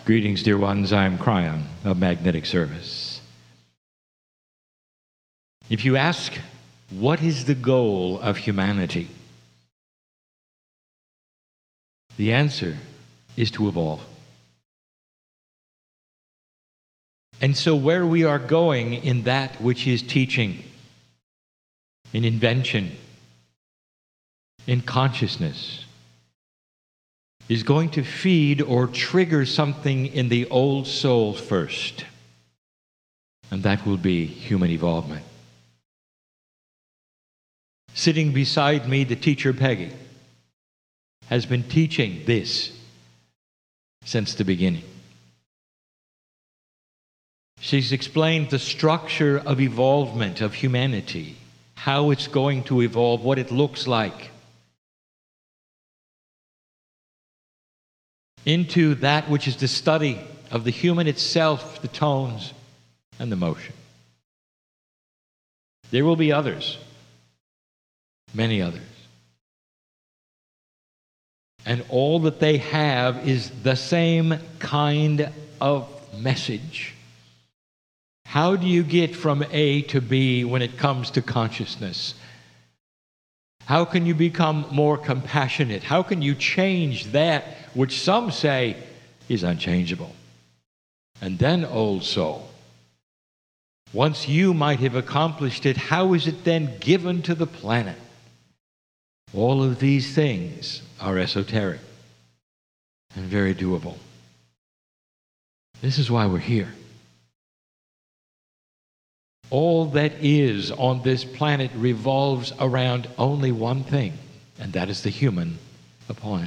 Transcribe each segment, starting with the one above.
Greetings, dear ones. I'm Cryon of Magnetic Service. If you ask, what is the goal of humanity? The answer is to evolve. And so where we are going in that which is teaching, in invention, in consciousness, is going to feed or trigger something in the old soul first. And that will be human evolvement. Sitting beside me, the teacher Peggy has been teaching this since the beginning. She's explained the structure of evolvement of humanity, how it's going to evolve, what it looks like, into that which is the study of the human itself, the tones and the motion. There will be others, many others. And all that they have is the same kind of message. How do you get from A to B when it comes to consciousness? How can you become more compassionate? How can you change that which some say is unchangeable? And then, old soul, once you might have accomplished it, how is it then given to the planet? All of these things are esoteric and very doable. This is why we're here. All that is on this planet revolves around only one thing, and that is the human upon it.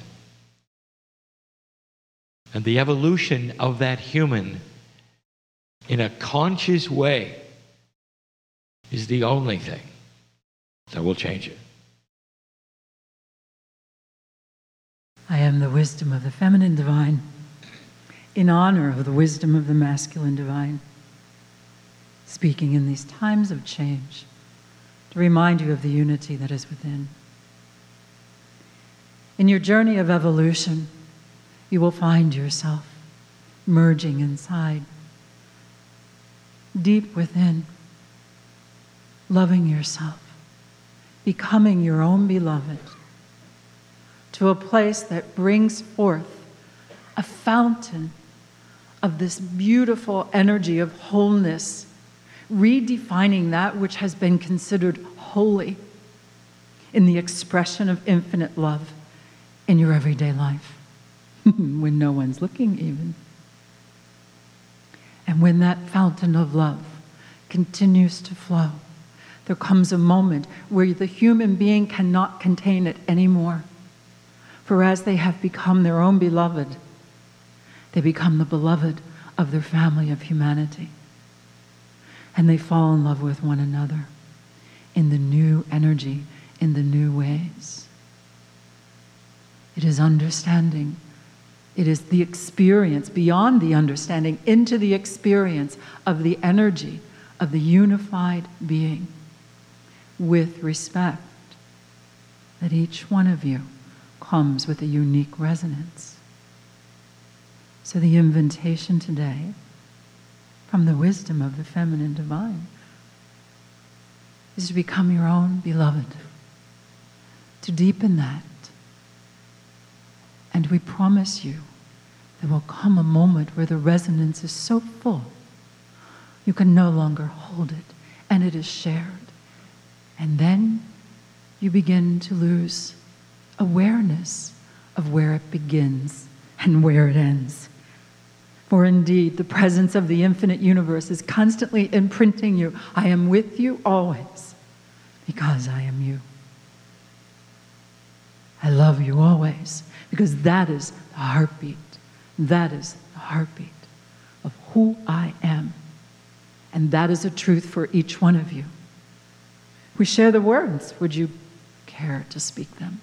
And the evolution of that human in a conscious way is the only thing that will change it. I am the wisdom of the feminine divine, in honor of the wisdom of the masculine divine, speaking in these times of change to remind you of the unity that is within. In your journey of evolution, you will find yourself merging inside, deep within, loving yourself, becoming your own beloved, to a place that brings forth a fountain of this beautiful energy of wholeness, redefining that which has been considered holy in the expression of infinite love in your everyday life, when no one's looking even. And when that fountain of love continues to flow, there comes a moment where the human being cannot contain it anymore. For as they have become their own beloved, they become the beloved of their family of humanity. And they fall in love with one another in the new energy, in the new ways. It is understanding. It is the experience, beyond the understanding, into the experience of the energy of the unified being with respect, that each one of you comes with a unique resonance. So the invitation today, from the wisdom of the feminine divine, is to become your own beloved, to deepen that. And we promise you there will come a moment where the resonance is so full you can no longer hold it, and it is shared. And then you begin to lose awareness of where it begins and where it ends. For indeed, the presence of the infinite universe is constantly imprinting you. I am with you always, because I am you. I love you always, because that is the heartbeat. That is the heartbeat of who I am. And that is a truth for each one of you. We share the words. Would you care to speak them?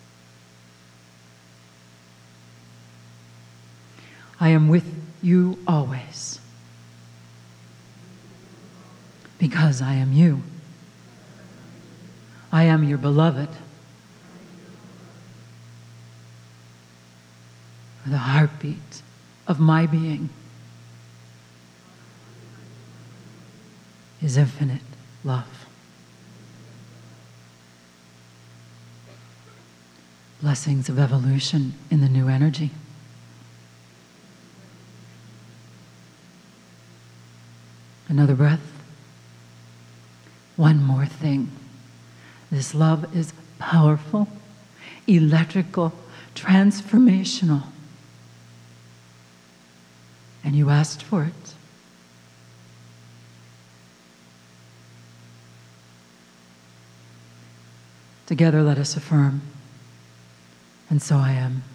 I am with you always, because I am you. I am your beloved. The heartbeat of my being is infinite love. Blessings of evolution in the new energy. Another breath. One more thing. This love is powerful, electrical, transformational. And you asked for it. Together let us affirm, and so I am.